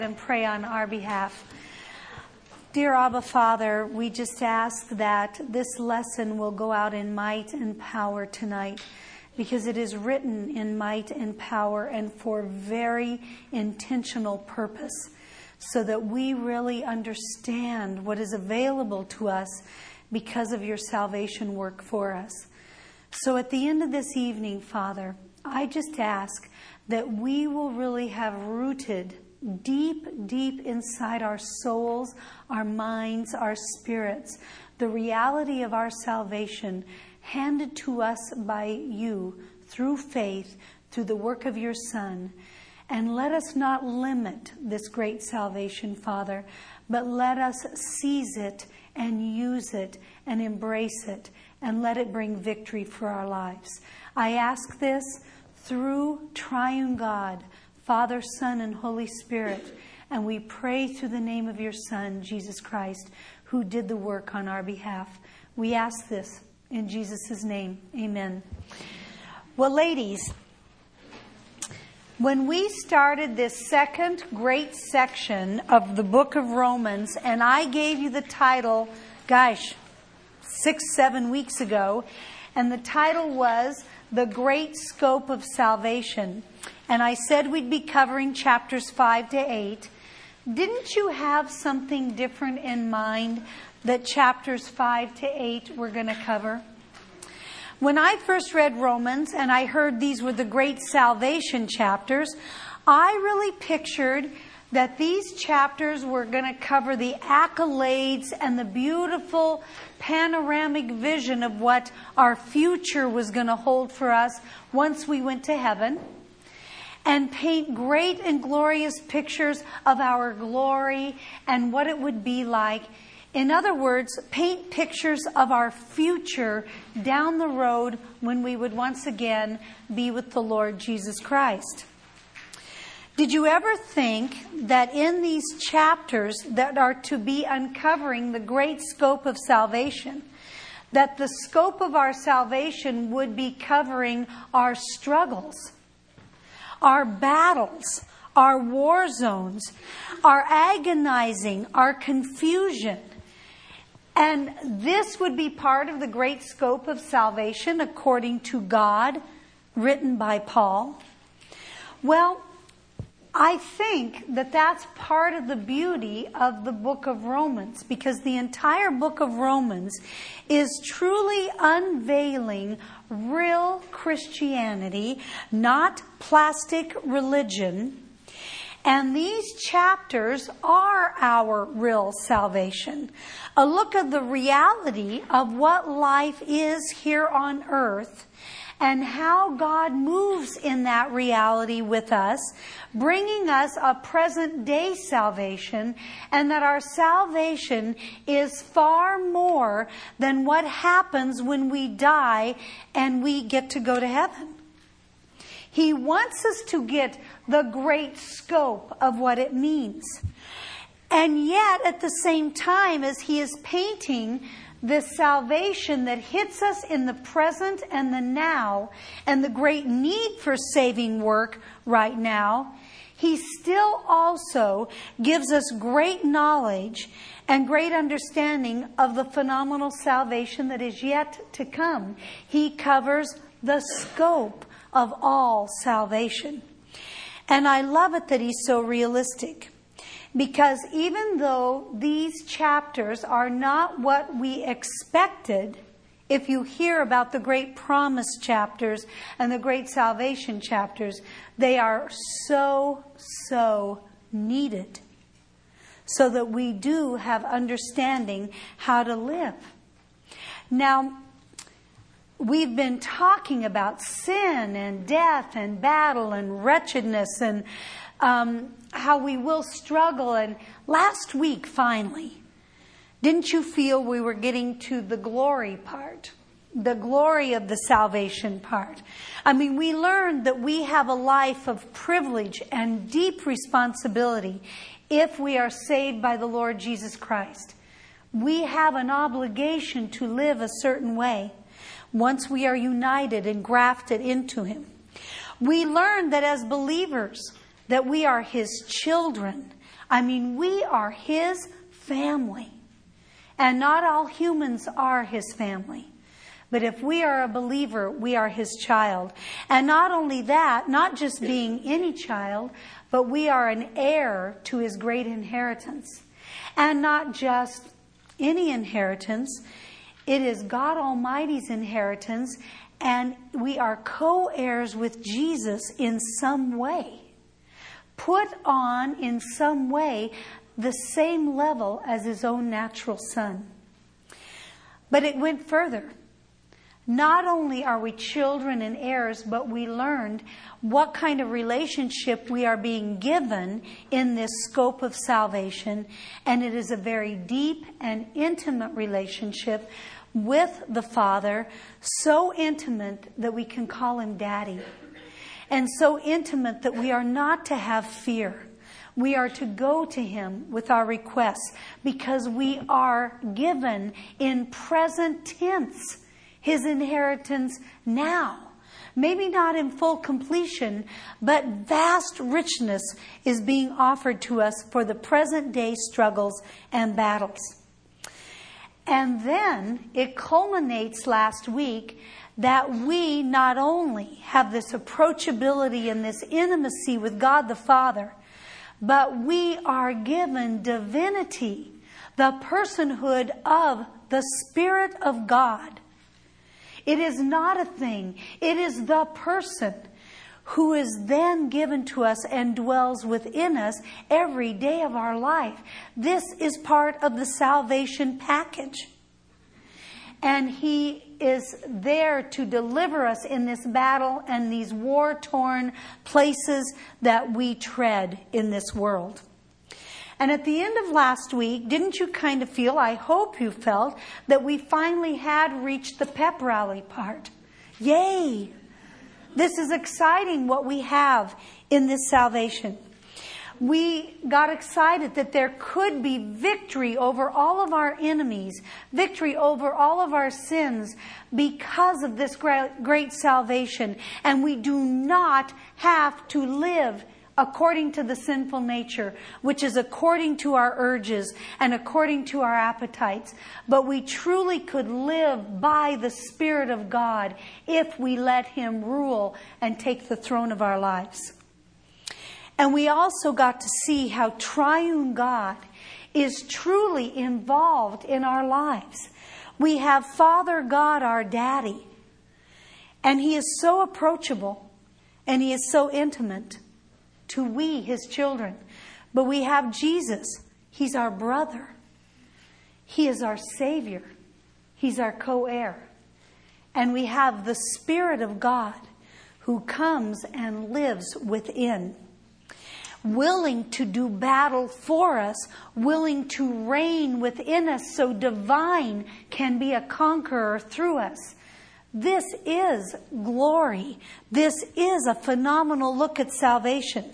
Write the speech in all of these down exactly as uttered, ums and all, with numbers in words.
and pray on our behalf. Dear Abba Father, we just ask that this lesson will go out in might and power tonight, because it is written in might and power and for very intentional purpose, so that we really understand what is available to us because of your salvation work for us. So at the end of this evening, Father, I just ask that we will really have rooted deep, deep inside our souls, our minds, our spirits, the reality of our salvation handed to us by you through faith, through the work of your Son. And let us not limit this great salvation, Father, but let us seize it and use it and embrace it and let it bring victory for our lives. I ask this through Triune God, Father, Son, and Holy Spirit, and we pray through the name of your Son, Jesus Christ, who did the work on our behalf. We ask this in Jesus' name. Amen. Well, ladies, when we started this second great section of the book of Romans, and I gave you the title, gosh, six, seven weeks ago, and the title was The Great Scope of Salvation. And I said we'd be covering chapters five to eight. Didn't you have something different in mind that chapters five to eight were going to cover? When I first read Romans and I heard these were the great salvation chapters, I really pictured that these chapters were going to cover the accolades and the beautiful panoramic vision of what our future was going to hold for us once we went to heaven, and paint great and glorious pictures of our glory and what it would be like. In other words, paint pictures of our future down the road when we would once again be with the Lord Jesus Christ. Did you ever think that in these chapters that are to be uncovering the great scope of salvation, that the scope of our salvation would be covering our struggles, our battles, our war zones, our agonizing, our confusion? And this would be part of the great scope of salvation according to God, written by Paul? Well, I think that that's part of the beauty of the book of Romans, because the entire book of Romans is truly unveiling real Christianity, not plastic religion. And these chapters are our real salvation. A look at the reality of what life is here on earth and how God moves in that reality with us, bringing us a present day salvation, and that our salvation is far more than what happens when we die and we get to go to heaven. He wants us to get the great scope of what it means. And yet, at the same time, as he is painting the salvation that hits us in the present and the now, and the great need for saving work right now, he still also gives us great knowledge and great understanding of the phenomenal salvation that is yet to come. He covers the scope of all salvation. And I love it that he's so realistic. Because even though these chapters are not what we expected, if you hear about the great promise chapters and the great salvation chapters, they are so, so needed, so that we do have understanding how to live. Now, we've been talking about sin and death and battle and wretchedness and um, how we will struggle. And last week, finally, didn't you feel we were getting to the glory part? The glory of the salvation part. I mean, we learned that we have a life of privilege and deep responsibility if we are saved by the Lord Jesus Christ. We have an obligation to live a certain way once we are united and grafted into Him. We learn that as believers, that we are His children, I mean, we are His family. And not all humans are His family. But if we are a believer, we are His child. And not only that, not just being any child, but we are an heir to His great inheritance. And not just any inheritance, it is God Almighty's inheritance, and we are co-heirs with Jesus in some way. Put on in some way the same level as His own natural Son. But it went further. Not only are we children and heirs, but we learned what kind of relationship we are being given in this scope of salvation. And it is a very deep and intimate relationship with the Father, so intimate that we can call Him Daddy. And so intimate that we are not to have fear. We are to go to Him with our requests because we are given in present tense His inheritance now. Maybe not in full completion, but vast richness is being offered to us for the present day struggles and battles. And then it culminates last week that we not only have this approachability and this intimacy with God the Father, but we are given divinity, the personhood of the Spirit of God. It is not a thing. It is the person who is then given to us and dwells within us every day of our life. This is part of the salvation package. And He is there to deliver us in this battle and these war-torn places that we tread in this world. And at the end of last week, didn't you kind of feel, I hope you felt, that we finally had reached the pep rally part? Yay! This is exciting what we have in this salvation. We got excited that there could be victory over all of our enemies, victory over all of our sins because of this great, great salvation. And we do not have to live according to the sinful nature, which is according to our urges and according to our appetites. But we truly could live by the Spirit of God if we let Him rule and take the throne of our lives. And we also got to see how triune God is truly involved in our lives. We have Father God, our Daddy, and He is so approachable and He is so intimate to we, His children. But we have Jesus. He's our brother. He is our Savior. He's our co-heir. And we have the Spirit of God who comes and lives within, willing to do battle for us, willing to reign within us so divine can be a conqueror through us. This is glory. This is a phenomenal look at salvation.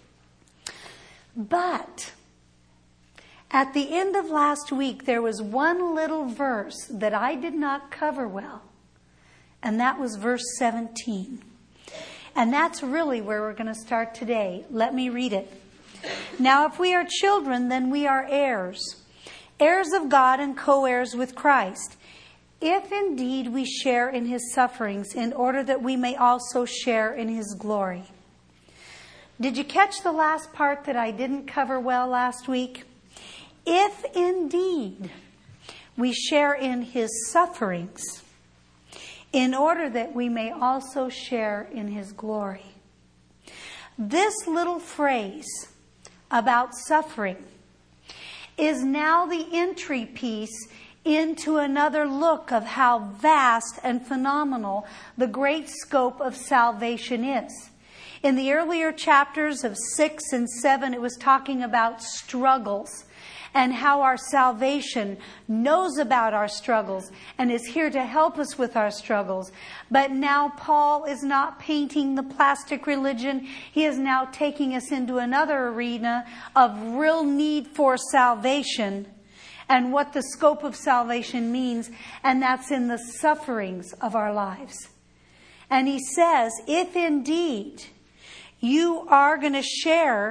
But at the end of last week, there was one little verse that I did not cover well, and that was verse seventeen. And that's really where we're going to start today. Let me read it. Now, if we are children, then we are heirs, heirs of God and co-heirs with Christ, if indeed we share in His sufferings, in order that we may also share in His glory. Did you catch the last part that I didn't cover well last week? If indeed we share in His sufferings, in order that we may also share in His glory. This little phrase about suffering is now the entry piece into another look of how vast and phenomenal the great scope of salvation is. In the earlier chapters of six and seven, it was talking about struggles and how our salvation knows about our struggles and is here to help us with our struggles. But now Paul is not painting the plastic religion. He is now taking us into another arena of real need for salvation and what the scope of salvation means, and that's in the sufferings of our lives. And he says, if indeed you are going to share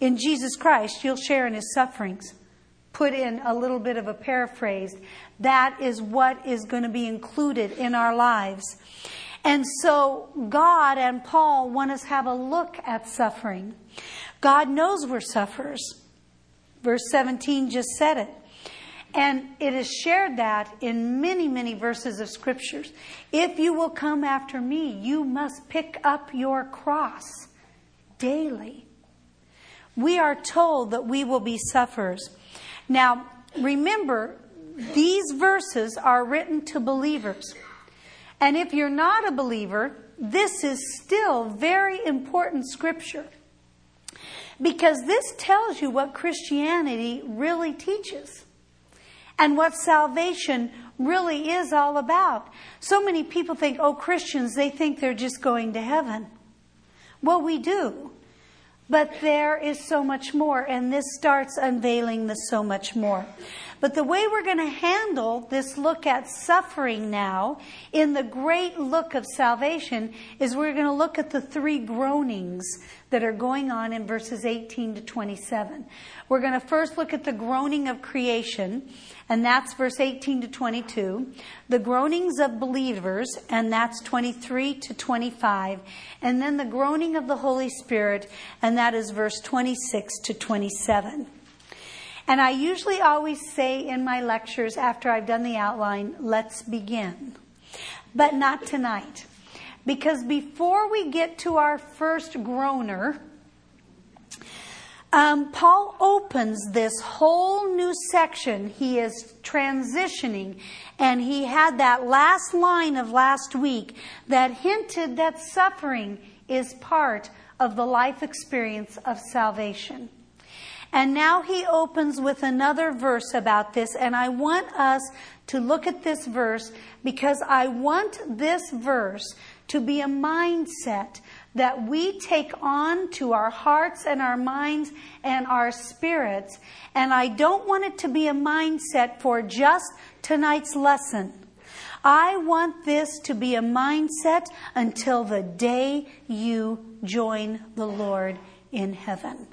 in Jesus Christ, you'll share in His sufferings. Put in a little bit of a paraphrase. That is what is going to be included in our lives. And so God and Paul want us to have a look at suffering. God knows we're sufferers. Verse seventeen just said it. And it is shared that in many, many verses of Scriptures. If you will come after me, you must pick up your cross daily. We are told that we will be sufferers. Now, remember, these verses are written to believers. And if you're not a believer, this is still very important Scripture. Because this tells you what Christianity really teaches. And what salvation really is all about. So many people think, oh, Christians, they think they're just going to heaven. Well, we do. But there is so much more, and this starts unveiling the so much more. But the way we're going to handle this look at suffering now, in the great look of salvation, is we're going to look at the three groanings that are going on in verses eighteen to twenty-seven. We're going to first look at the groaning of creation, and that's verse eighteen to twenty-two. The groanings of believers, and that's twenty-three to twenty-five. And then the groaning of the Holy Spirit, and that is verse twenty-six to twenty-seven. And I usually always say in my lectures after I've done the outline, let's begin. But not tonight. Because before we get to our first groaner, um, Paul opens this whole new section. He is transitioning. And he had that last line of last week that hinted that suffering is part of the life experience of salvation. And now he opens with another verse about this. And I want us to look at this verse because I want this verse to be a mindset that we take on to our hearts and our minds and our spirits. And I don't want it to be a mindset for just tonight's lesson. I want this to be a mindset until the day you join the Lord in heaven.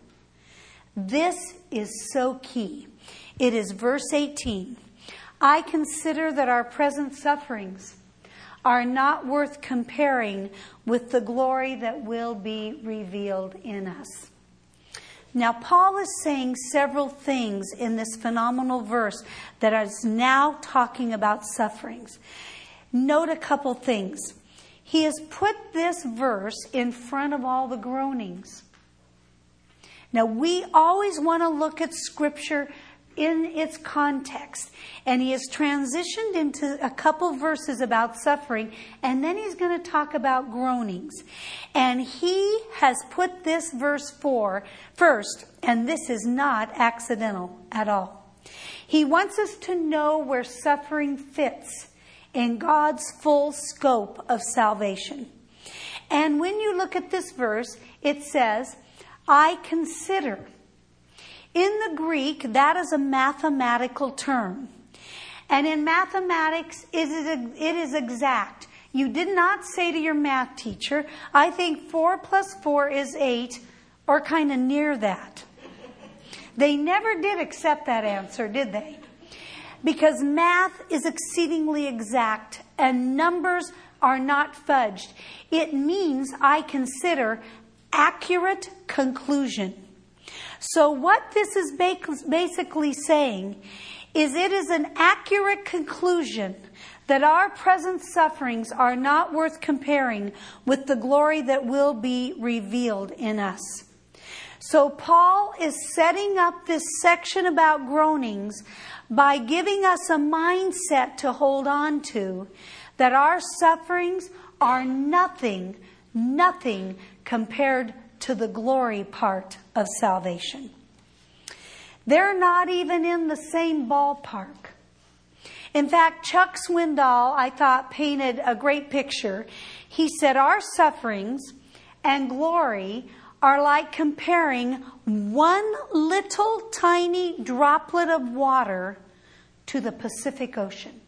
This is so key. It is verse eighteen. I consider that our present sufferings are not worth comparing with the glory that will be revealed in us. Now, Paul is saying several things in this phenomenal verse that is now talking about sufferings. Note a couple things. He has put this verse in front of all the groanings. Now, we always want to look at Scripture in its context. And he has transitioned into a couple verses about suffering. And then he's going to talk about groanings. And he has put this verse four first. And this is not accidental at all. He wants us to know where suffering fits in God's full scope of salvation. And when you look at this verse, it says, I consider. In the Greek, that is a mathematical term. And in mathematics, it is, it is exact. You did not say to your math teacher, I think four plus four is eight, or kind of near that. They never did accept that answer, did they? Because math is exceedingly exact, and numbers are not fudged. It means I consider accurate conclusion. So what this is basically saying is it is an accurate conclusion that our present sufferings are not worth comparing with the glory that will be revealed in us. So Paul is setting up this section about groanings by giving us a mindset to hold on to, that our sufferings are nothing, nothing compared to the glory part of salvation. They're not even in the same ballpark. In fact, Chuck Swindoll, I thought, painted a great picture. He said, our sufferings and glory are like comparing one little tiny droplet of water to the Pacific Ocean.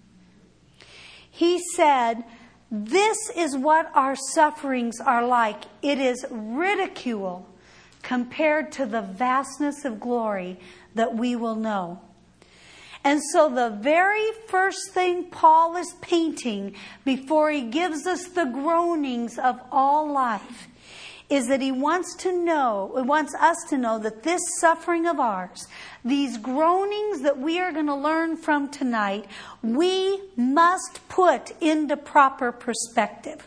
He said, this is what our sufferings are like. It is ridicule compared to the vastness of glory that we will know. And so the very first thing Paul is painting before he gives us the groanings of all life is that he wants to know, he wants us to know that this suffering of ours, these groanings that we are going to learn from tonight, we must put into proper perspective.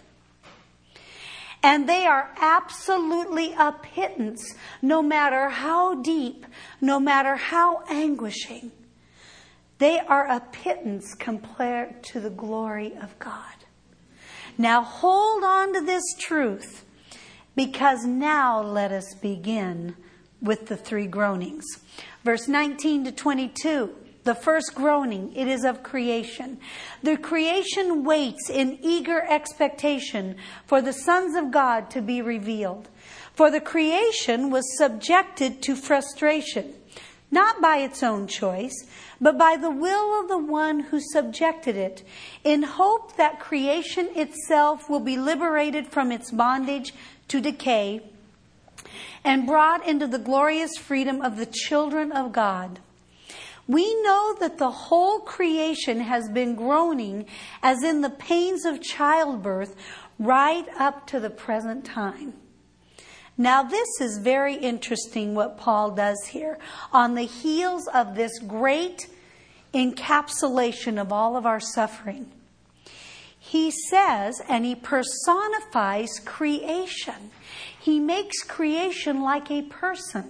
And they are absolutely a pittance, no matter how deep, no matter how anguishing. They are a pittance compared to the glory of God. Now hold on to this truth, because now let us begin with the three groanings. Verse nineteen to twenty-two. The first groaning, it is of creation. The creation waits in eager expectation for the sons of God to be revealed. For the creation was subjected to frustration, not by its own choice, but by the will of the one who subjected it, in hope that creation itself will be liberated from its bondage to decay and brought into the glorious freedom of the children of God. We know that the whole creation has been groaning as in the pains of childbirth right up to the present time. Now this is very interesting what Paul does here. On the heels of this great encapsulation of all of our suffering, he says, and he personifies creation. He makes creation like a person.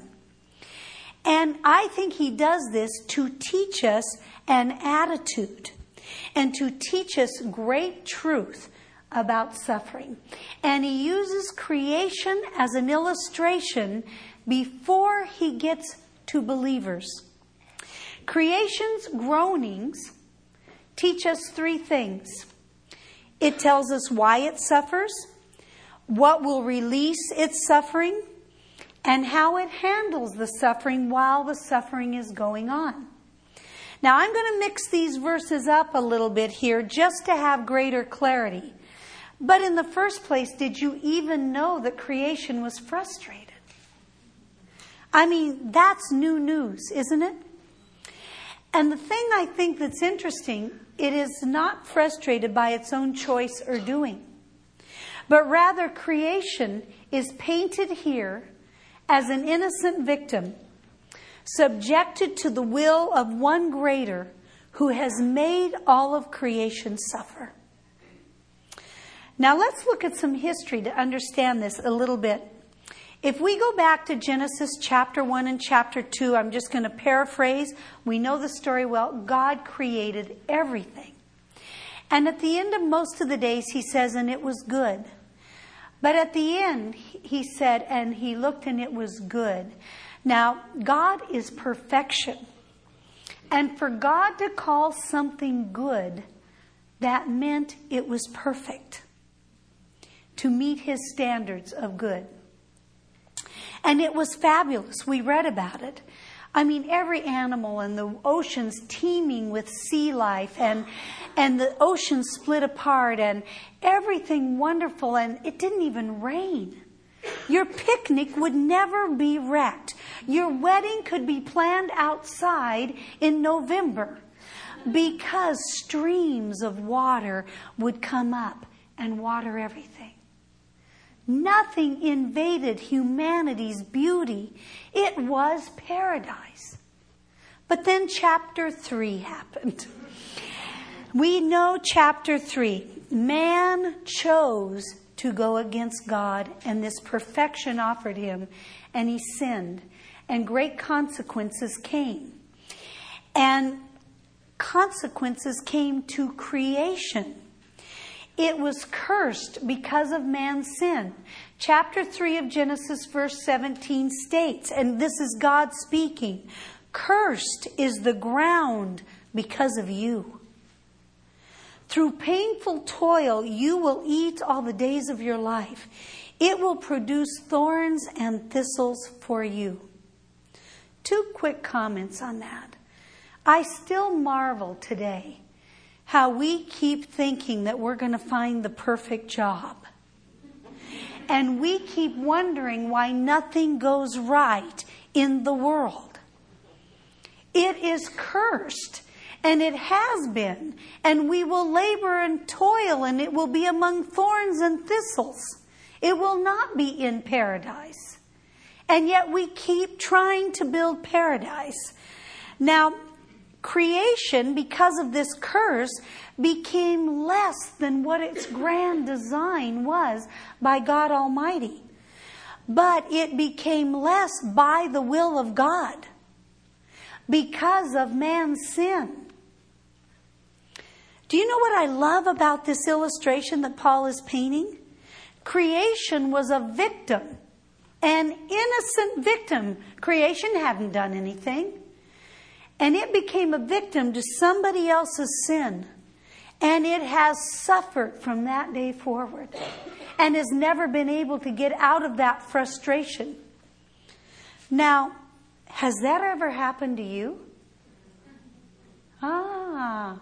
And I think he does this to teach us an attitude and to teach us great truth about suffering. And he uses creation as an illustration before he gets to believers. Creation's groanings teach us three things. It tells us why it suffers, what will release its suffering, and how it handles the suffering while the suffering is going on. Now I'm going to mix these verses up a little bit here just to have greater clarity. But in the first place, did you even know that creation was frustrated? I mean, that's new news, isn't it? And the thing I think that's interesting, it is not frustrated by its own choice or doing. But rather, creation is painted here as an innocent victim, subjected to the will of one greater who has made all of creation suffer. Now let's look at some history to understand this a little bit. If we go back to Genesis chapter one and chapter two, I'm just going to paraphrase. We know the story well. God created everything. And at the end of most of the days, he says, and it was good. But at the end, he said, and he looked and it was good. Now, God is perfection. And for God to call something good, that meant it was perfect, to meet his standards of good. And it was fabulous. We read about it. I mean, every animal and the oceans teeming with sea life, and and the oceans split apart, and everything wonderful, and it didn't even rain. Your picnic would never be wrecked. Your wedding could be planned outside in November because streams of water would come up and water everything. Nothing invaded humanity's beauty. It was paradise. But then chapter three happened. We know chapter three. Man chose to go against God, and this perfection offered him, and he sinned, and great consequences came. And consequences came to creation. It was cursed because of man's sin. Chapter three of Genesis verse seventeen states, and this is God speaking, "Cursed is the ground because of you. Through painful toil you will eat all the days of your life. It will produce thorns and thistles for you." Two quick comments on that. I still marvel today how we keep thinking that we're going to find the perfect job. And we keep wondering why nothing goes right in the world. It is cursed, and it has been, and we will labor and toil, and it will be among thorns and thistles. It will not be in paradise. And yet we keep trying to build paradise. Now, creation, because of this curse, became less than what its grand design was by God Almighty. But it became less by the will of God because of man's sin. Do you know what I love about this illustration that Paul is painting? Creation was a victim, an innocent victim. Creation hadn't done anything. And it became a victim to somebody else's sin. And it has suffered from that day forward and has never been able to get out of that frustration. Now, has that ever happened to you? Ah.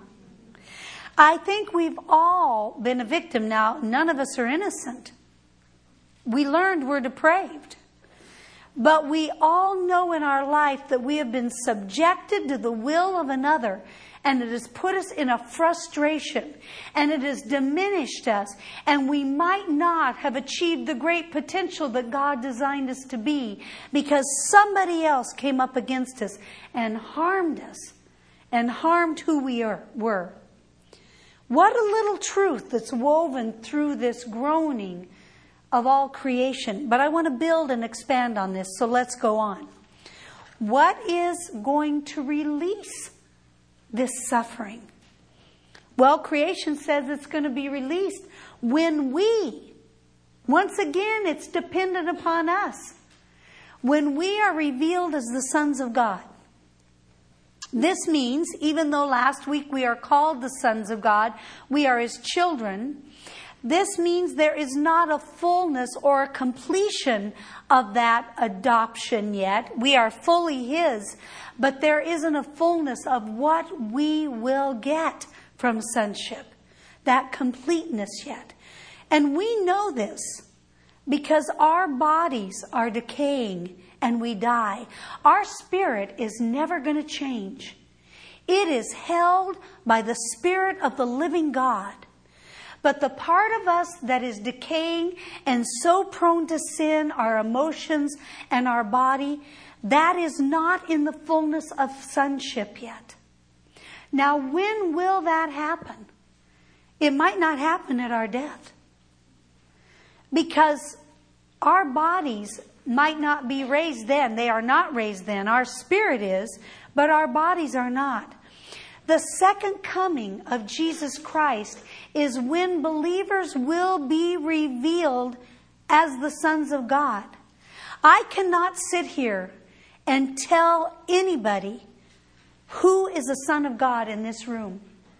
I think we've all been a victim. Now, none of us are innocent. We learned we're depraved. But we all know in our life that we have been subjected to the will of another, and it has put us in a frustration, and it has diminished us, and we might not have achieved the great potential that God designed us to be because somebody else came up against us and harmed us and harmed who we are, were. What a little truth that's woven through this groaning of all creation. But I want to build and expand on this, so let's go on. What is going to release this suffering? Well, creation says it's going to be released when we, once again, it's dependent upon us, when we are revealed as the sons of God. This means, even though last week we are called the sons of God, we are His children. This means there is not a fullness or a completion of that adoption yet. We are fully His, but there isn't a fullness of what we will get from sonship, that completeness yet. And we know this because our bodies are decaying and we die. Our spirit is never going to change. It is held by the Spirit of the living God. But the part of us that is decaying and so prone to sin, our emotions and our body, that is not in the fullness of sonship yet. Now, when will that happen? It might not happen at our death. Because our bodies might not be raised then. They are not raised then. Our spirit is, but our bodies are not. The second coming of Jesus Christ is when believers will be revealed as the sons of God. I cannot sit here and tell anybody who is a son of God in this room.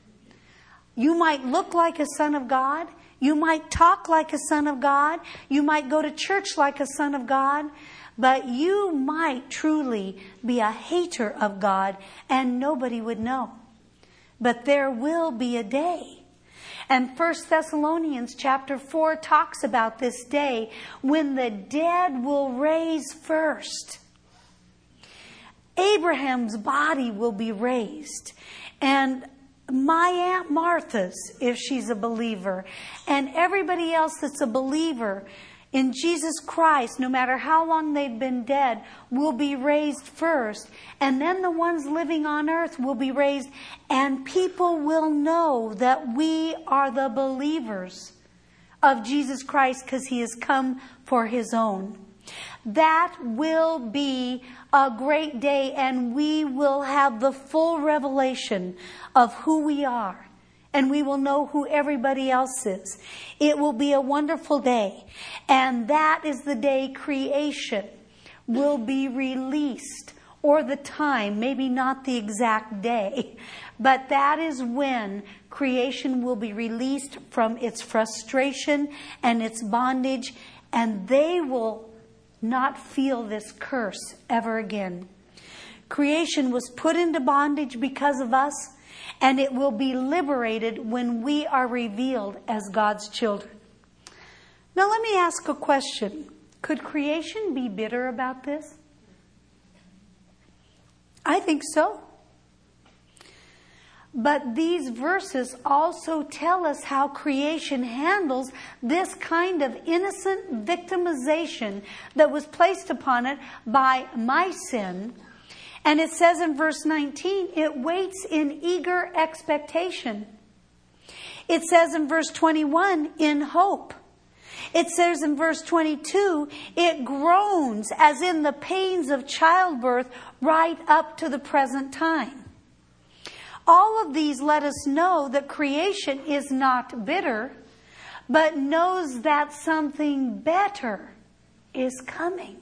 You might look like a son of God. You might talk like a son of God. You might go to church like a son of God. But you might truly be a hater of God and nobody would know. But there will be a day. And First Thessalonians chapter four talks about this day when the dead will raise first. Abraham's body will be raised. And my Aunt Martha's, if she's a believer, and everybody else that's a believer in Jesus Christ, no matter how long they've been dead, will be raised first. And then the ones living on earth will be raised. And people will know that we are the believers of Jesus Christ because He has come for His own. That will be a great day, and we will have the full revelation of who we are. And we will know who everybody else is. It will be a wonderful day. And that is the day creation will be released. Or the time, maybe not the exact day. But that is when creation will be released from its frustration and its bondage. And they will not feel this curse ever again. Creation was put into bondage because of us. And it will be liberated when we are revealed as God's children. Now let me ask a question. Could creation be bitter about this? I think so. But these verses also tell us how creation handles this kind of innocent victimization that was placed upon it by my sin. And it says in verse nineteen, it waits in eager expectation. It says in verse twenty-one, in hope. It says in verse twenty-two, it groans as in the pains of childbirth right up to the present time. All of these let us know that creation is not bitter, but knows that something better is coming.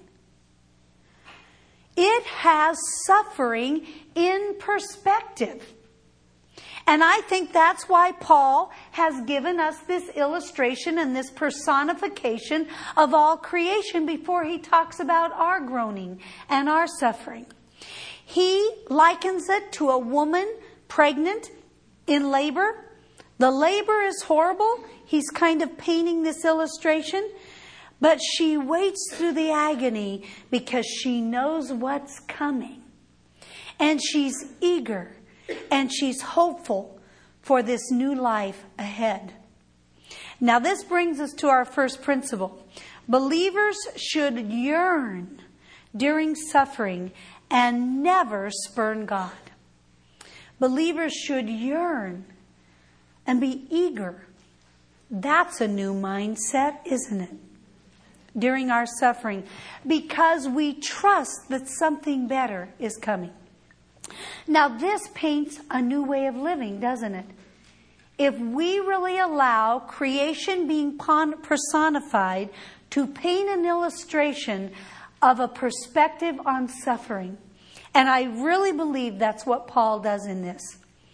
It has suffering in perspective. And I think that's why Paul has given us this illustration and this personification of all creation before he talks about our groaning and our suffering. He likens it to a woman pregnant in labor. The labor is horrible. He's kind of painting this illustration. But she waits through the agony because she knows what's coming. And she's eager and she's hopeful for this new life ahead. Now this brings us to our first principle. Believers should yearn during suffering and never spurn God. Believers should yearn and be eager. That's a new mindset, isn't it? During our suffering, because we trust that something better is coming. Now, this paints a new way of living, doesn't it? If we really allow creation being personified to paint an illustration of a perspective on suffering. And I really believe that's what Paul does in this.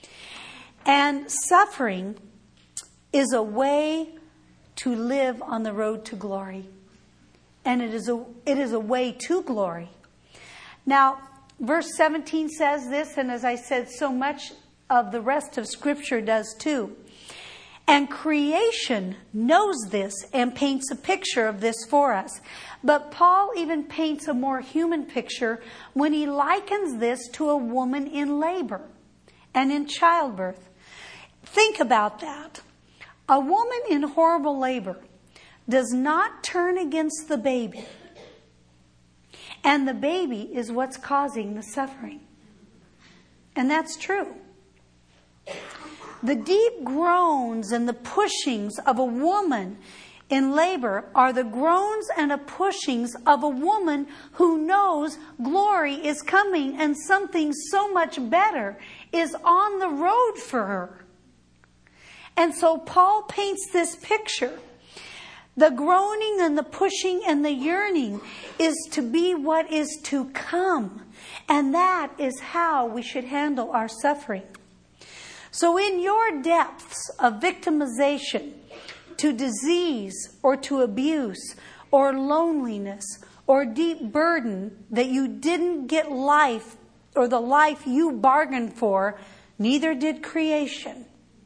And suffering is a way to live on the road to glory. And it is a, it is a way to glory. Now, verse seventeen says this, and as I said, so much of the rest of Scripture does too. And creation knows this and paints a picture of this for us. But Paul even paints a more human picture when he likens this to a woman in labor and in childbirth. Think about that. A woman in horrible labor does not turn against the baby. And the baby is what's causing the suffering. And that's true. The deep groans and the pushings of a woman in labor are the groans and the pushings of a woman who knows glory is coming and something so much better is on the road for her. And so Paul paints this picture. The groaning and the pushing and the yearning is to be what is to come. And that is how we should handle our suffering. So in your depths of victimization to disease or to abuse or loneliness or deep burden that you didn't get life or the life you bargained for, neither did creation.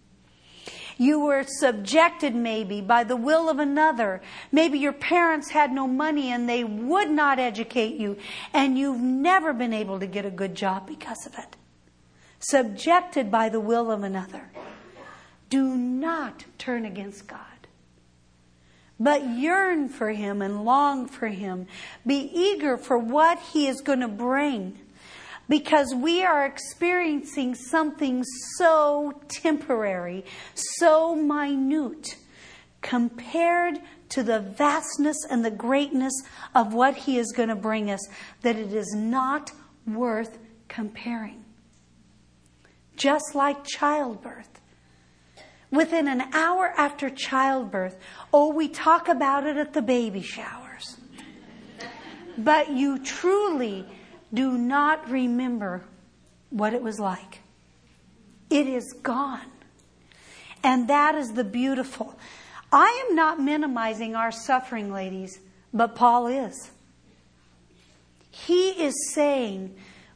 You were subjected maybe by the will of another. Maybe your parents had no money and they would not educate you, and you've never been able to get a good job because of it. Subjected by the will of another. Do not turn against God, but yearn for Him and long for Him. Be eager for what He is going to bring, because we are experiencing something so temporary, so minute, compared to the vastness and the greatness of what He is going to bring us, that it is not worth comparing. Just like childbirth. Within an hour after childbirth, oh, we talk about it at the baby showers. But you truly do not remember what it was like. It is gone. And that is the beautiful. I am not minimizing our suffering, ladies, but Paul is. He is saying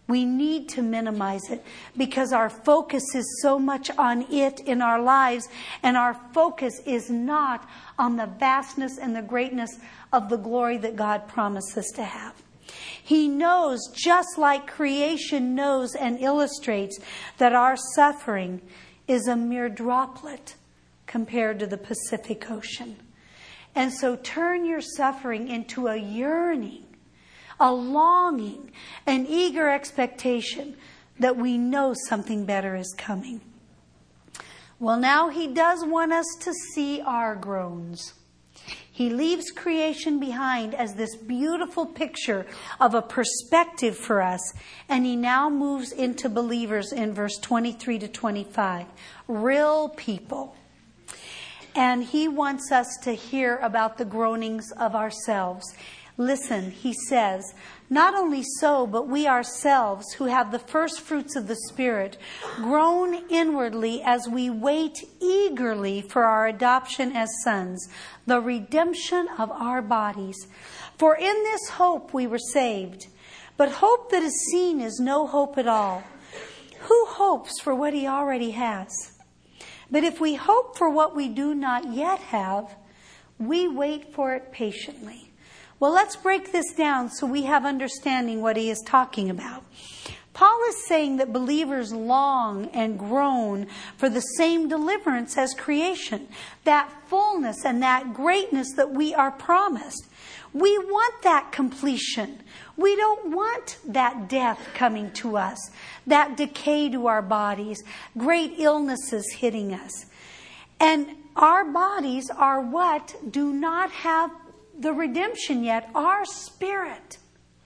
We need to minimize it because our focus is so much on it in our lives, and our focus is not on the vastness and the greatness of the glory that God promised us to have. He knows, just like creation knows and illustrates, that our suffering is a mere droplet compared to the Pacific Ocean. And so turn your suffering into a yearning, a longing, an eager expectation that we know something better is coming. Well, now he does want us to see our groans. He leaves creation behind as this beautiful picture of a perspective for us. And he now moves into believers in verse twenty-three to twenty-five. Real people. And he wants us to hear about the groanings of ourselves. Listen, he says, not only so, but we ourselves who have the first fruits of the Spirit groan inwardly as we wait eagerly for our adoption as sons, the redemption of our bodies. For in this hope we were saved. But hope that is seen is no hope at all. Who hopes for what he already has? But if we hope for what we do not yet have, we wait for it patiently. Well, let's break this down so we have understanding what he is talking about. Paul is saying that believers long and groan for the same deliverance as creation, that fullness and that greatness that we are promised. We want that completion. We don't want that death coming to us, that decay to our bodies, great illnesses hitting us. And our bodies are what do not have the redemption yet. Our spirit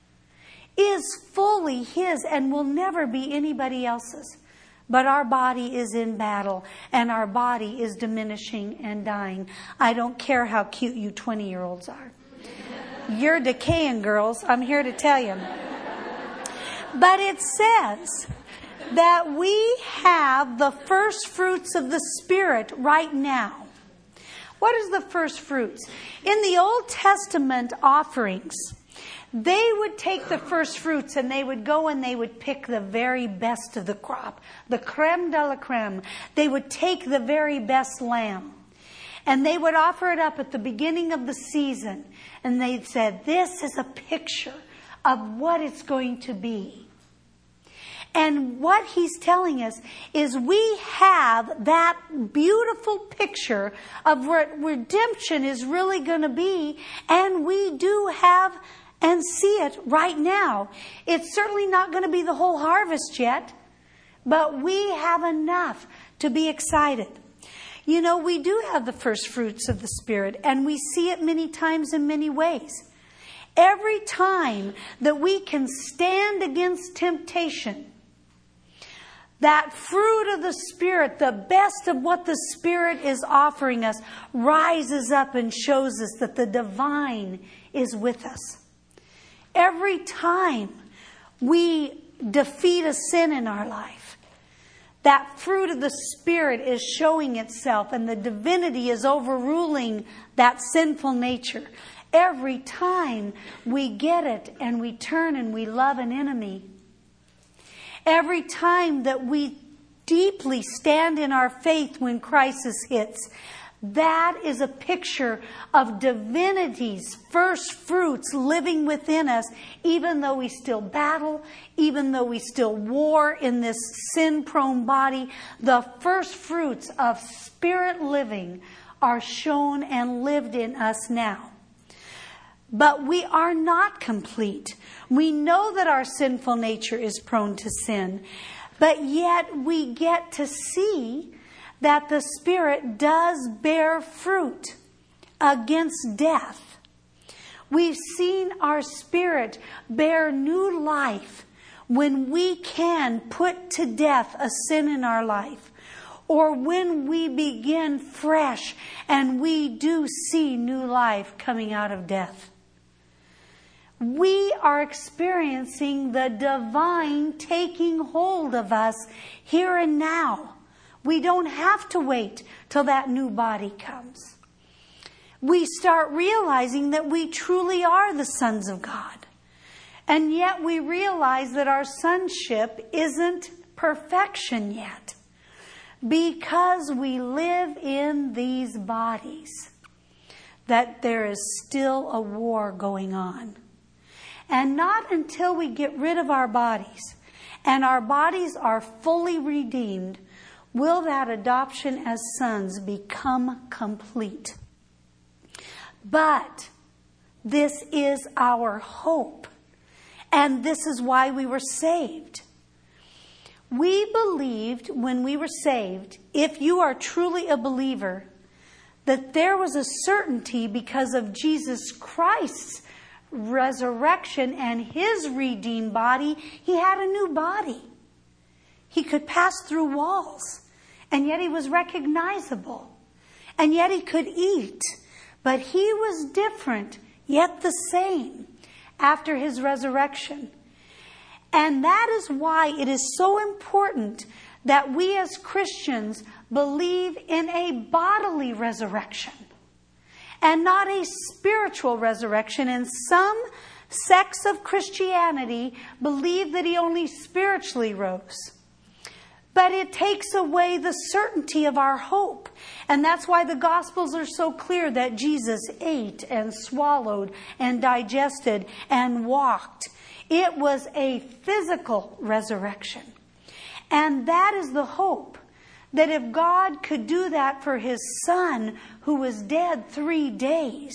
is fully his and will never be anybody else's. But our body is in battle, and our body is diminishing and dying. I don't care how cute you twenty-year-olds are. You're decaying, girls. I'm here to tell you. But it says that we have the first fruits of the Spirit right now. What is the first fruits? In the Old Testament offerings, they would take the first fruits and they would go and they would pick the very best of the crop, the creme de la creme. They would take the very best lamb and they would offer it up at the beginning of the season. And they said, this is a picture of what it's going to be. And what he's telling us is we have that beautiful picture of what redemption is really going to be. And we do have and see it right now. It's certainly not going to be the whole harvest yet, but we have enough to be excited. You know, we do have the first fruits of the Spirit, and we see it many times in many ways. Every time that we can stand against temptation, that fruit of the Spirit, the best of what the Spirit is offering us, rises up and shows us that the divine is with us. Every time we defeat a sin in our life, that fruit of the Spirit is showing itself and the divinity is overruling that sinful nature. Every time we get it and we turn and we love an enemy, every time that we deeply stand in our faith when crisis hits, that is a picture of divinity's first fruits living within us, even though we still battle, even though we still war in this sin-prone body. The first fruits of Spirit living are shown and lived in us now. But we are not complete. We know that our sinful nature is prone to sin, but yet we get to see that the Spirit does bear fruit against death. We've seen our spirit bear new life when we can put to death a sin in our life, or when we begin fresh and we do see new life coming out of death. We are experiencing the divine taking hold of us here and now. We don't have to wait till that new body comes. We start realizing that we truly are the sons of God. And yet we realize that our sonship isn't perfection yet, because we live in these bodies, that there is still a war going on. And not until we get rid of our bodies and our bodies are fully redeemed will that adoption as sons become complete. But this is our hope. And this is why we were saved. We believed when we were saved, if you are truly a believer, that there was a certainty because of Jesus Christ's resurrection and His redeemed body. He had a new body. He could pass through walls, and yet He was recognizable. And yet He could eat. But He was different, yet the same after His resurrection. And that is why it is so important that we as Christians believe in a bodily resurrection and not a spiritual resurrection. And some sects of Christianity believe that He only spiritually rose. But it takes away the certainty of our hope. And that's why the Gospels are so clear that Jesus ate and swallowed and digested and walked. It was a physical resurrection. And that is the hope, that if God could do that for His Son who was dead three days,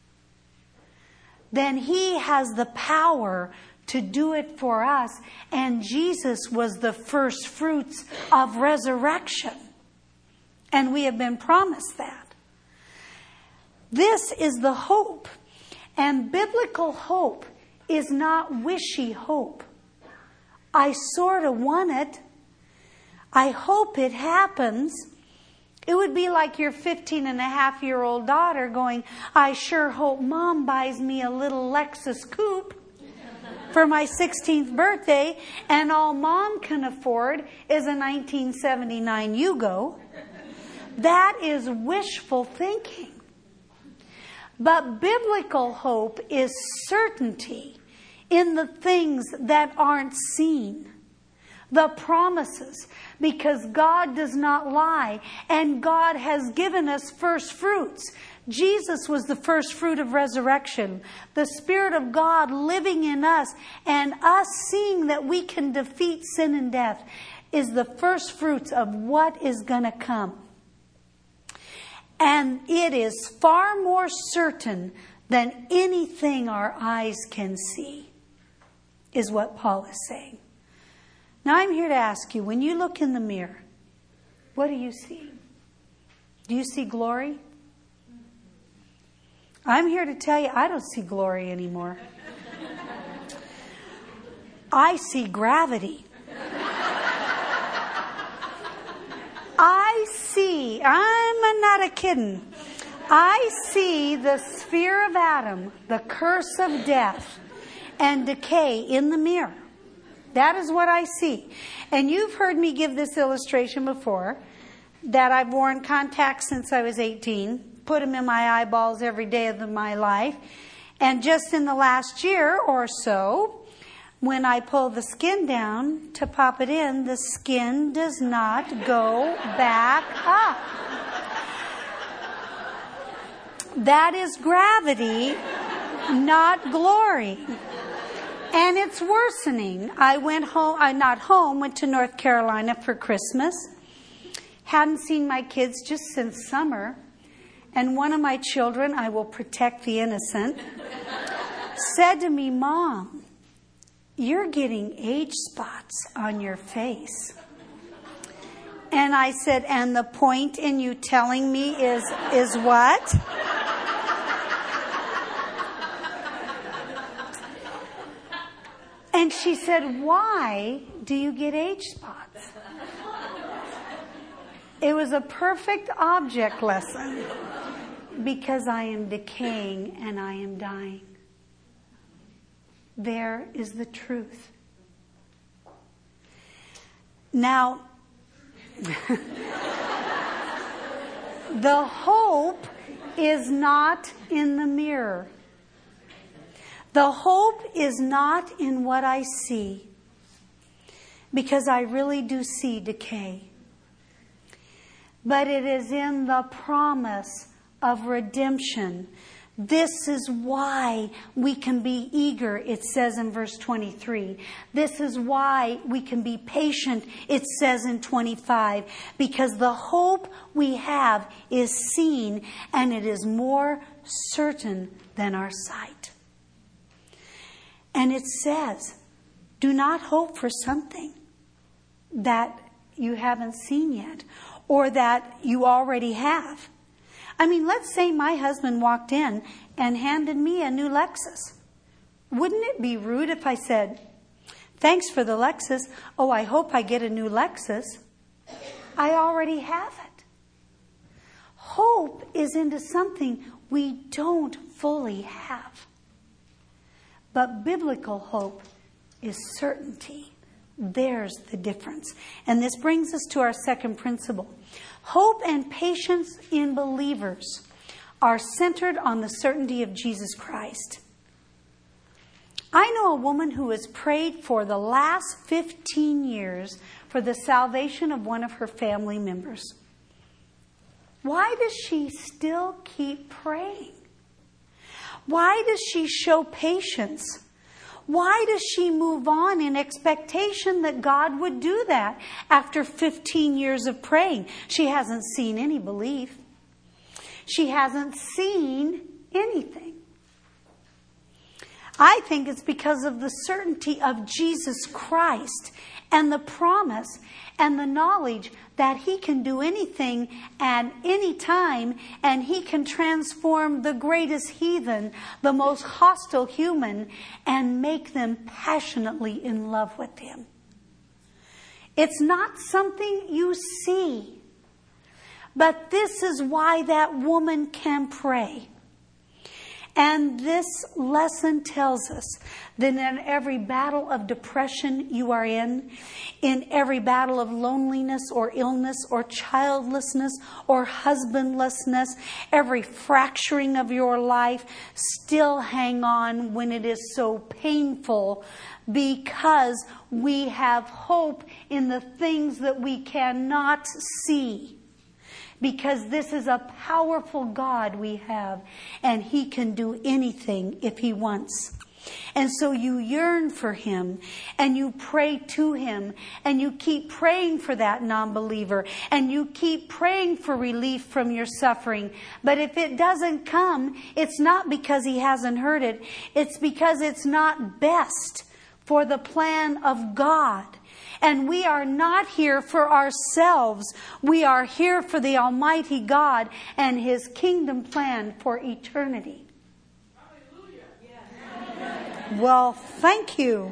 then He has the power to do it for us. And Jesus was the first fruits of resurrection. And we have been promised that. This is the hope. And biblical hope is not wishy hope. I sort of want it. I hope it happens. It would be like your fifteen and a half year old daughter going, I sure hope Mom buys me a little Lexus coupe for my sixteenth birthday, and all Mom can afford is a nineteen seventy-nine Yugo. That is wishful thinking. But biblical hope is certainty in the things that aren't seen. The promises, because God does not lie, and God has given us first fruits. Jesus was the first fruit of resurrection. The Spirit of God living in us and us seeing that we can defeat sin and death is the first fruits of what is going to come. And it is far more certain than anything our eyes can see, is what Paul is saying. Now I'm here to ask you, when you look in the mirror, what do you see? Do you see glory? I'm here to tell you, I don't see glory anymore. I see gravity. I see, I'm not a kidding. I see the sphere of Adam, the curse of death and decay in the mirror. That is what I see. And you've heard me give this illustration before, that I've worn contacts since I was eighteen, put them in my eyeballs every day of my life. And just in the last year or so, when I pull the skin down to pop it in, the skin does not go back up. That is gravity, not glory. And it's worsening. I went home, I'm not home, went to North Carolina for Christmas. Hadn't seen my kids just since summer. And one of my children, I will protect the innocent, said to me, Mom, you're getting age spots on your face. And I said, and the point in you telling me is, is what? And she said, why do you get age spots? It was a perfect object lesson. Because I am decaying and I am dying. There is the truth. Now, the hope is not in the mirror. The hope is not in what I see, because I really do see decay. But it is in the promise of redemption. This is why we can be eager, it says in verse twenty-three. This is why we can be patient, it says in twenty-five. Because the hope we have is seen, and it is more certain than our sight. And it says, do not hope for something that you haven't seen yet, or that you already have. I mean, let's say my husband walked in and handed me a new Lexus. Wouldn't it be rude if I said, thanks for the Lexus. Oh, I hope I get a new Lexus. I already have it. Hope is into something we don't fully have. But biblical hope is certainty. There's the difference. And this brings us to our second principle. Hope and patience in believers are centered on the certainty of Jesus Christ. I know a woman who has prayed for the last fifteen years for the salvation of one of her family members. Why does she still keep praying? Why does she show patience? Why does she move on in expectation that God would do that after fifteen years of praying? She hasn't seen any belief. She hasn't seen anything. I think it's because of the certainty of Jesus Christ and the promise and the knowledge that He can do anything at any time, and He can transform the greatest heathen, the most hostile human, and make them passionately in love with Him. It's not something you see, but this is why that woman can pray. And this lesson tells us that in every battle of depression you are in, in every battle of loneliness or illness or childlessness or husbandlessness, every fracturing of your life, still hang on when it is so painful, because we have hope in the things that we cannot see. Because this is a powerful God we have, and He can do anything if He wants. And so you yearn for Him, and you pray to Him, and you keep praying for that non-believer, and you keep praying for relief from your suffering. But if it doesn't come, it's not because He hasn't heard it. It's because it's not best for the plan of God. And we are not here for ourselves. We are here for the Almighty God and His kingdom plan for eternity. Hallelujah. Well, thank you.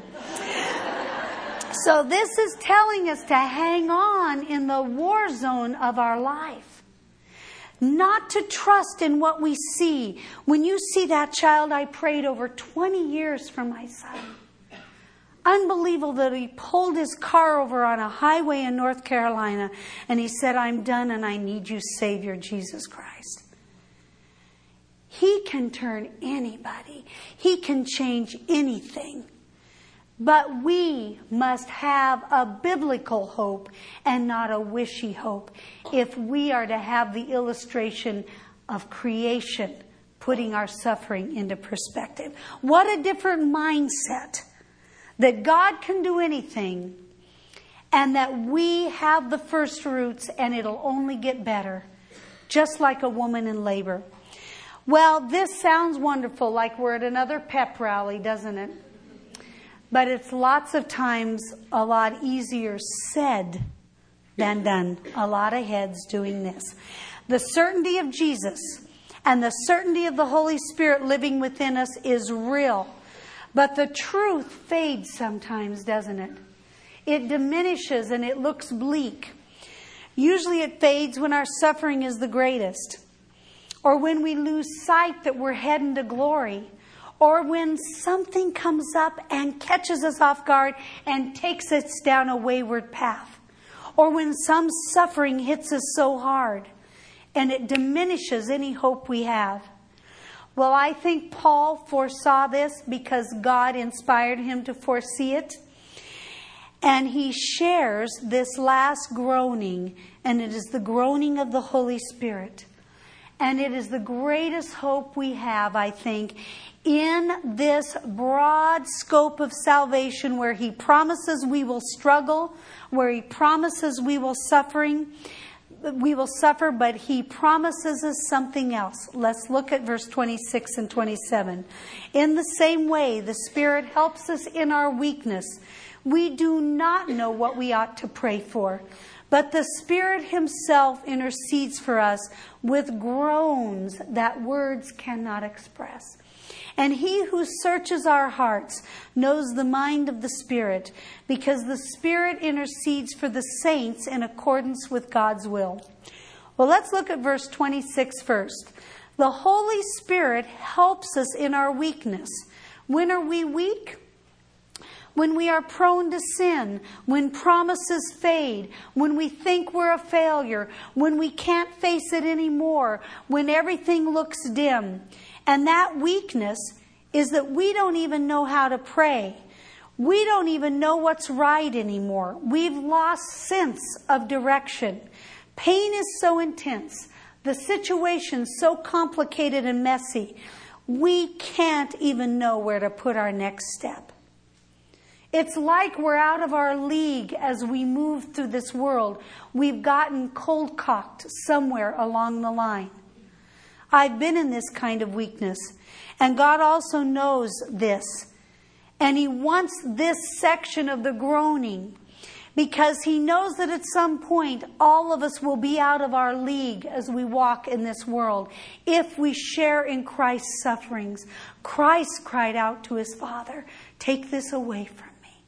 So this is telling us to hang on in the war zone of our life. Not to trust in what we see. When you see that child, I prayed over twenty years for my son. Unbelievable that he pulled his car over on a highway in North Carolina and he said, I'm done and I need you, Savior Jesus Christ. He can turn anybody. He can change anything. But we must have a biblical hope and not a wishy hope if we are to have the illustration of creation putting our suffering into perspective. What a different mindset. That God can do anything, and that we have the first fruits and it'll only get better. Just like a woman in labor. Well, this sounds wonderful, like we're at another pep rally, doesn't it? But it's lots of times a lot easier said than done. A lot of heads doing this. The certainty of Jesus and the certainty of the Holy Spirit living within us is real. But the truth fades sometimes, doesn't it? It diminishes and it looks bleak. Usually it fades when our suffering is the greatest. Or when we lose sight that we're heading to glory. Or when something comes up and catches us off guard and takes us down a wayward path. Or when some suffering hits us so hard and it diminishes any hope we have. Well, I think Paul foresaw this because God inspired him to foresee it. And he shares this last groaning, and it is the groaning of the Holy Spirit. And it is the greatest hope we have, I think, in this broad scope of salvation where he promises we will struggle, where he promises we will suffering, we will suffer, but he promises us something else. Let's look at verse twenty-six and twenty-seven. In the same way, the Spirit helps us in our weakness. We do not know what we ought to pray for, but the Spirit himself intercedes for us with groans that words cannot express. And he who searches our hearts knows the mind of the Spirit, because the Spirit intercedes for the saints in accordance with God's will. Well, let's look at verse twenty-six first. The Holy Spirit helps us in our weakness. When are we weak? When we are prone to sin, when promises fade, when we think we're a failure, when we can't face it anymore, when everything looks dim. And that weakness is that we don't even know how to pray. We don't even know what's right anymore. We've lost sense of direction. Pain is so intense. The situation's so complicated and messy. We can't even know where to put our next step. It's like we're out of our league as we move through this world. We've gotten cold-cocked somewhere along the line. I've been in this kind of weakness, and God also knows this. And he wants this section of the groaning because he knows that at some point all of us will be out of our league as we walk in this world if we share in Christ's sufferings. Christ cried out to his Father, "Take this away from me."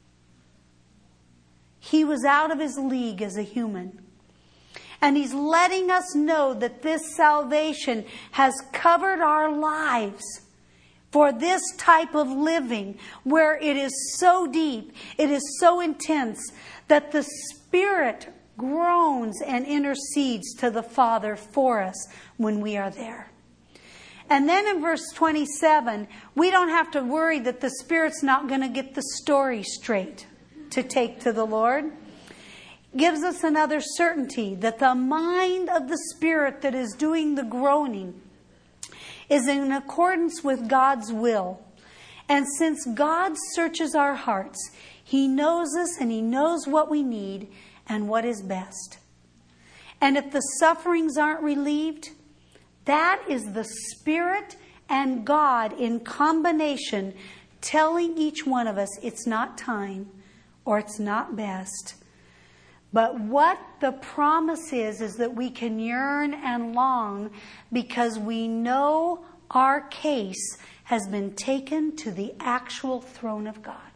He was out of his league as a human. And he's letting us know that this salvation has covered our lives for this type of living where it is so deep, it is so intense that the Spirit groans and intercedes to the Father for us when we are there. And then in verse twenty-seven, we don't have to worry that the Spirit's not going to get the story straight to take to the Lord. Gives us another certainty that the mind of the Spirit that is doing the groaning is in accordance with God's will. And since God searches our hearts, he knows us and he knows what we need and what is best. And if the sufferings aren't relieved, that is the Spirit and God in combination telling each one of us it's not time or it's not best. But what the promise is, is that we can yearn and long because we know our case has been taken to the actual throne of God.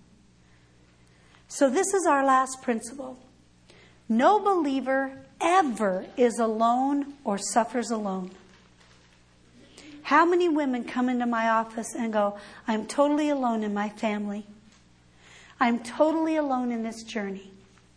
So this is our last principle. No believer ever is alone or suffers alone. How many women come into my office and go, "I'm totally alone in my family. I'm totally alone in this journey."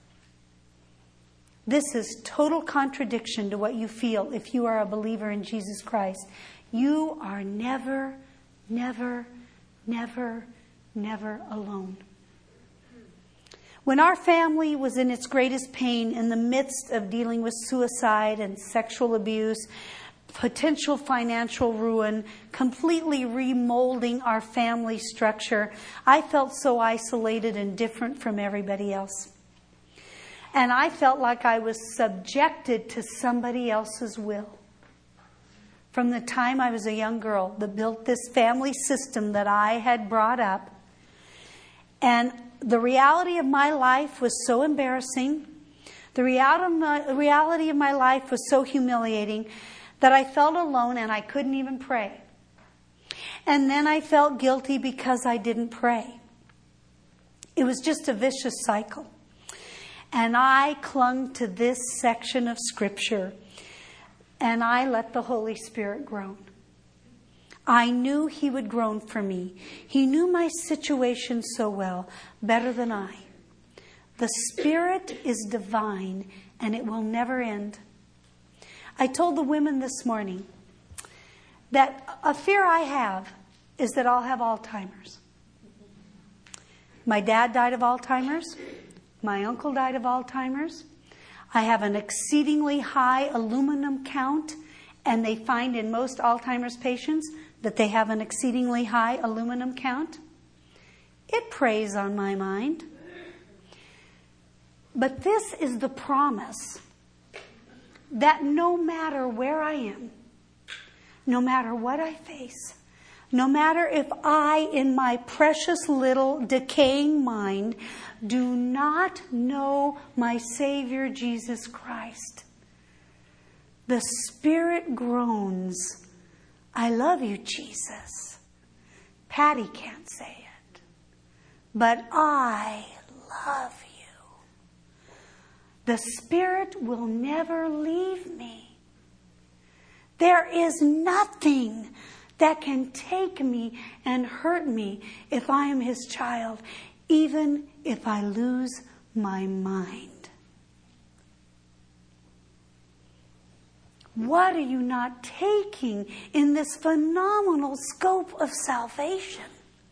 This is total contradiction to what you feel if you are a believer in Jesus Christ. You are never, never, never, never alone. When our family was in its greatest pain in the midst of dealing with suicide and sexual abuse, potential financial ruin, completely remolding our family structure, I felt so isolated and different from everybody else. And I felt like I was subjected to somebody else's will. From the time I was a young girl that built this family system that I had brought up. And the reality of my life was so embarrassing. The reality of my life was so humiliating that I felt alone and I couldn't even pray. And then I felt guilty because I didn't pray. It was just a vicious cycle. And I clung to this section of Scripture, and I let the Holy Spirit groan. I knew he would groan for me. He knew my situation so well, better than I. The Spirit is divine, and it will never end. I told the women this morning, that a fear I have is that I'll have Alzheimer's. My dad died of Alzheimer's. My uncle died of Alzheimer's. I have an exceedingly high aluminum count, and they find in most Alzheimer's patients that they have an exceedingly high aluminum count. It preys on my mind. But this is the promise that no matter where I am, no matter what I face, no matter if I, in my precious little decaying mind, do not know my Savior Jesus Christ, the Spirit groans, I love you, Jesus. Patty can't say it, but I love you. The Spirit will never leave me. There is nothing that can take me and hurt me if I am His child, even if I lose my mind. What are you not taking in this phenomenal scope of salvation?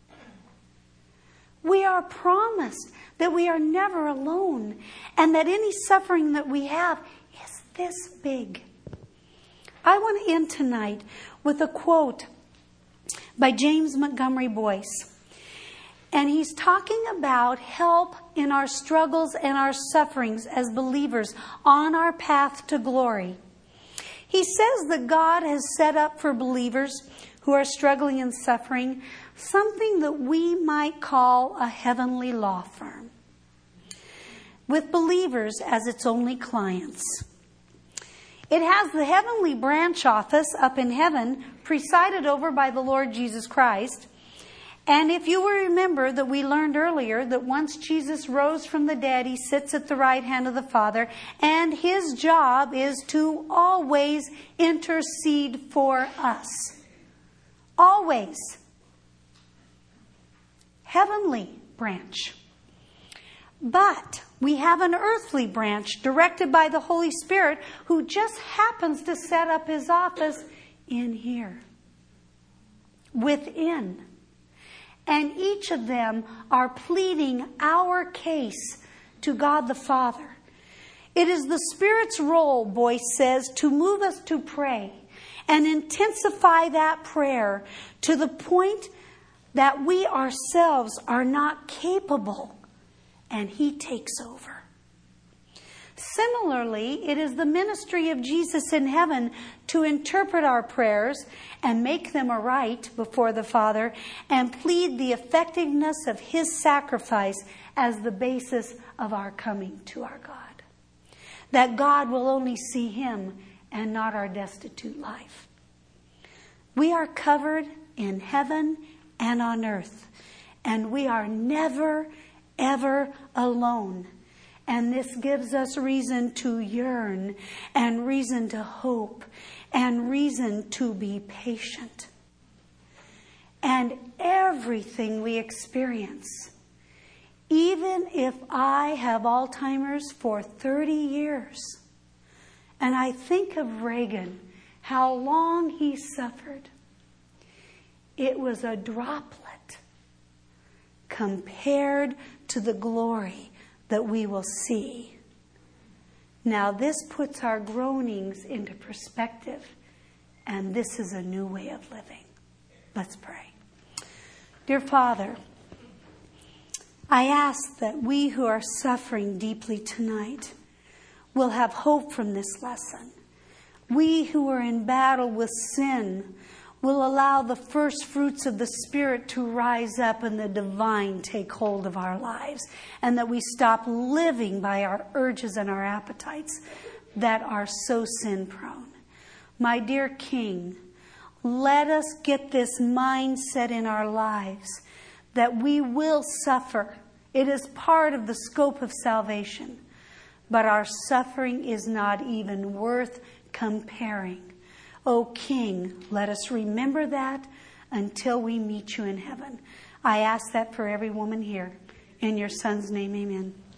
We are promised that we are never alone, and that any suffering that we have is this big. I want to end tonight with a quote by James Montgomery Boyce. And he's talking about help in our struggles and our sufferings as believers on our path to glory. He says that God has set up for believers who are struggling and suffering something that we might call a heavenly law firm, with believers as its only clients. It has the heavenly branch office up in heaven, presided over by the Lord Jesus Christ. And if you will remember that we learned earlier that once Jesus rose from the dead, He sits at the right hand of the Father, and His job is to always intercede for us. Always. Heavenly branch. But we have an earthly branch directed by the Holy Spirit who just happens to set up His office in here. Within. And each of them are pleading our case to God the Father. It is the Spirit's role, Boyce says, to move us to pray and intensify that prayer to the point that we ourselves are not capable, and He takes over. Similarly, it is the ministry of Jesus in heaven to interpret our prayers and make them aright before the Father and plead the effectiveness of His sacrifice as the basis of our coming to our God. That God will only see Him and not our destitute life. We are covered in heaven and on earth, and we are never, ever alone. And this gives us reason to yearn and reason to hope and reason to be patient. And everything we experience, even if I have Alzheimer's for thirty years, and I think of Reagan, how long he suffered, it was a droplet compared to the glory that we will see. Now this puts our groanings into perspective, and this is a new way of living. Let's pray. Dear Father, I ask that we who are suffering deeply tonight will have hope from this lesson. We who are in battle with sin will allow the first fruits of the Spirit to rise up and the divine take hold of our lives, and that we stop living by our urges and our appetites that are so sin prone. My dear King, let us get this mindset in our lives that we will suffer. It is part of the scope of salvation, but our suffering is not even worth comparing. O King, let us remember that until we meet you in heaven. I ask that for every woman here. In your Son's name, amen.